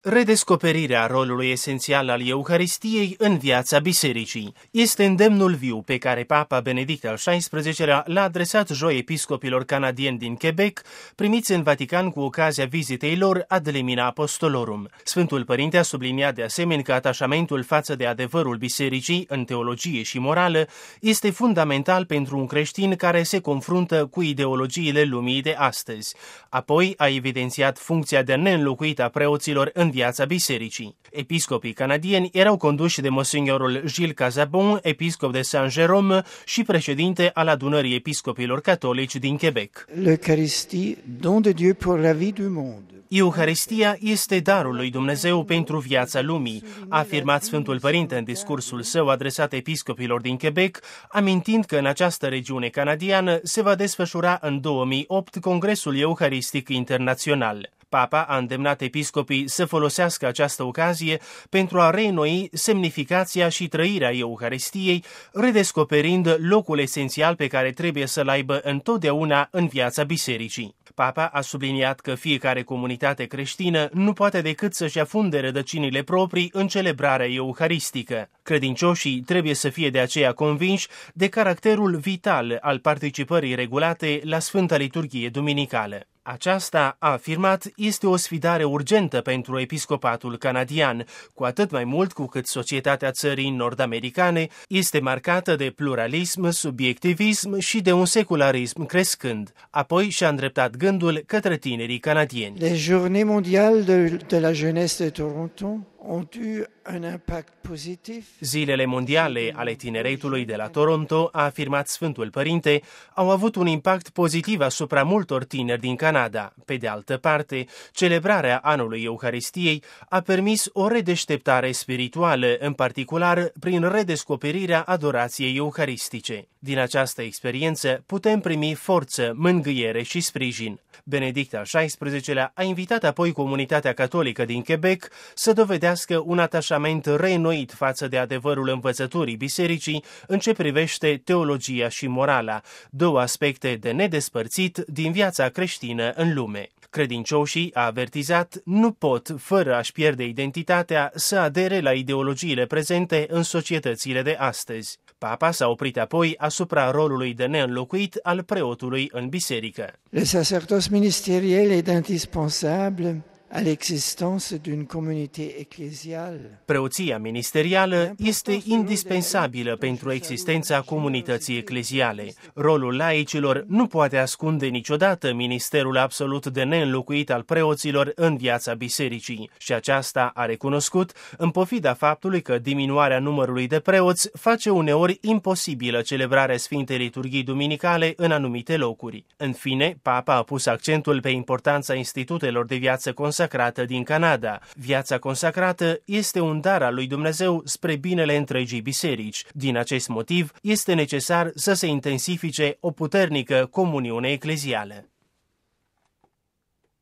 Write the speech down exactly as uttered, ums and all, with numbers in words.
Redescoperirea rolului esențial al Euharistiei în viața bisericii este îndemnul viu pe care Papa Benedict al șaisprezecelea l-a adresat joi episcopilor canadieni din Quebec, primiți în Vatican cu ocazia vizitei lor ad limina apostolorum. Sfântul Părinte a subliniat de asemenea că atașamentul față de adevărul bisericii în teologie și morală este fundamental pentru un creștin care se confruntă cu ideologiile lumii de astăzi. Apoi a evidențiat funcția de neînlocuită a preoților în viața bisericii. Episcopii canadieni erau conduși de monsignorul Gilles Casabon, episcop de Saint-Jérôme și președinte al adunării episcopilor catolici din Quebec. L'Eucharistie, don de Dieu pour la vie du monde. Euharistia este darul lui Dumnezeu pentru viața lumii, a afirmat Sfântul Părinte în discursul său adresat episcopilor din Quebec, amintind că în această regiune canadiană se va desfășura în două mii opt Congresul Eucharistic Internațional. Papa a îndemnat episcopii să folosească această ocazie pentru a reînnoi semnificația și trăirea Euharistiei, redescoperind locul esențial pe care trebuie să-l aibă întotdeauna în viața bisericii. Papa a subliniat că fiecare comunitate creștină nu poate decât să-și afunde rădăcinile proprii în celebrarea euharistică. Credincioșii trebuie să fie de aceea convinși de caracterul vital al participării regulate la Sfânta Liturghie Duminicală. Aceasta, a afirmat, este o sfidare urgentă pentru episcopatul canadian, cu atât mai mult cu cât societatea țării nord-americane este marcată de pluralism, subiectivism și de un secularism crescând. Apoi și-a îndreptat gândul către tinerii canadieni. Les Journées mondiales de, de la jeunesse de Toronto ont eu un impact pozitiv. Zilele mondiale ale tineretului de la Toronto, a afirmat Sfântul Părinte, au avut un impact pozitiv asupra multor tineri din Canada. Pe de altă parte, celebrarea anului Euharistiei a permis o redeșteptare spirituală, în particular prin redescoperirea adorației euharistice. Din această experiență putem primi forță, mângâiere și sprijin. Benedict al șaisprezecelea a invitat apoi comunitatea catolică din Quebec să dovedească un atașament reînnoit față de adevărul învățăturii bisericii în ce privește teologia și morala, două aspecte de nedespărțit din viața creștină în lume. Credincioșii, a avertizat, nu pot, fără a-și pierde identitatea, să adere la ideologiile prezente în societățile de astăzi. Papa s-a oprit apoi asupra rolului de neînlocuit al preotului în biserică. Le sacerdoce ministériel est indispensable à l'existence d'une communauté ecclésiale. Preoția ministerială este indispensabilă pentru existența comunității ecleziale. Rolul laicilor nu poate ascunde niciodată ministerul absolut de neînlocuit al preoților în viața bisericii și aceasta a recunoscut, în pofida faptului că diminuarea numărului de preoți face uneori imposibilă celebrarea Sfintei Liturghii Duminicale în anumite locuri. În fine, Papa a pus accentul pe importanța institutelor de viață consacrată din Canada. Viața consacrată este un dar al lui Dumnezeu spre binele întregii biserici. Din acest motiv, este necesar să se intensifice o puternică comuniune eclezială.